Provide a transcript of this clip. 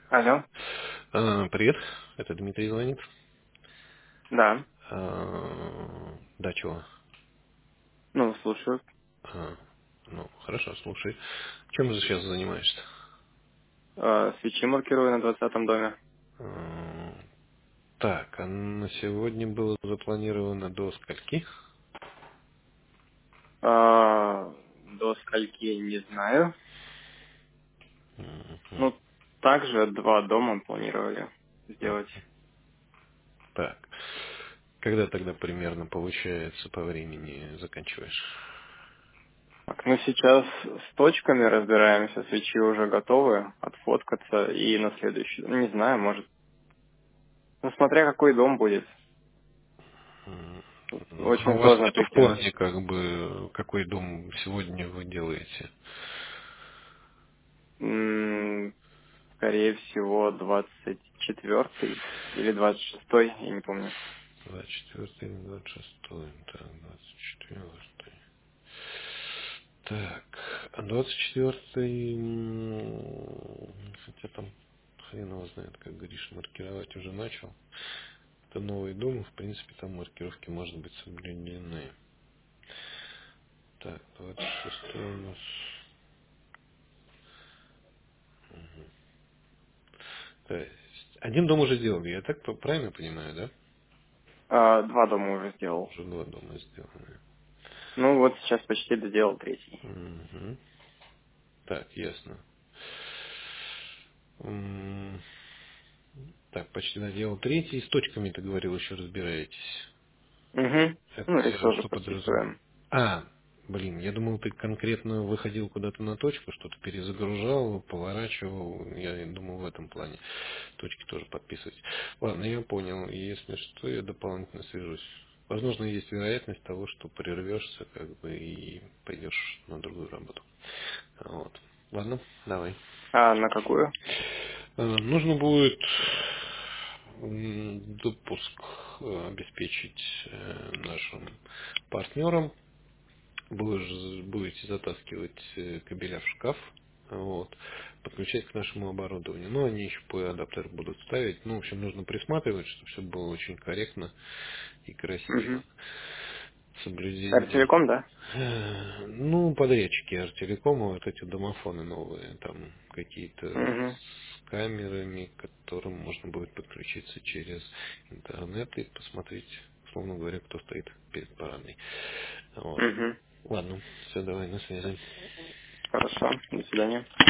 Алло. Привет, это Дмитрий звонит. Да. Да, чего? Ну, слушаю. А, ну, хорошо, слушай. Чем же сейчас занимаешься? Свечи маркирую на 20-м доме. А, Так, а на сегодня было запланировано до скольки? До скольки, не знаю. Мгм. Ну, также 2 дома планировали сделать. Так, когда тогда примерно получается по времени заканчиваешь? Так, ну сейчас с точками разбираемся, свечи уже готовы, отфоткаться и на следующий. Ну, не знаю, может. Ну, смотря какой дом будет. М, Тут А очень у вас сложно нету в прикинуть. плане, как бы, какой дом сегодня вы делаете? Скорее всего, 24-й или 26-й, я не помню. 24 или 26? Так, 24. Так, а 24-й, хотя там хрен его знает, как говоришь, маркировать уже начал. Это новый дом, в принципе, там маркировки, может быть, соблюдены. Так, 26 у нас... То есть, один дом уже сделали, я так правильно понимаю, да? 2 дома уже сделал. Уже два дома сделаны. Ну вот сейчас почти доделал третий. Мгм. Так, ясно. М, Так, почти доделал третий. С точками, ты говорил, еще разбираетесь. Угу. Ну, их Это тоже что подразумевает? подписываем. Блин, я думал, ты конкретно выходил куда-то на точку, что-то перезагружал, поворачивал. Я думал в этом плане. Точки тоже подписывать. Ладно, я понял. Если что, я дополнительно свяжусь. Возможно, есть вероятность того, что прервешься, как бы, и пойдешь на другую работу. Вот. Ладно, давай. А на какую? Нужно будет допуск обеспечить нашим партнерам. Будете затаскивать кабеля в шкаф, вот, подключать к нашему оборудованию. Ну, они еще по адаптеру будут ставить. Ну, в общем, нужно присматривать, чтобы все было очень корректно и красиво. Угу. Соблюдение. Артелеком, да? Ну, подрядчики Артелекома, вот эти домофоны новые, там какие-то Угу. с камерами, к которым можно будет подключиться через интернет и посмотреть, условно говоря, кто стоит перед парадной. Вот. Угу. Ладно, все, давай, на связи. Хорошо. До свидания.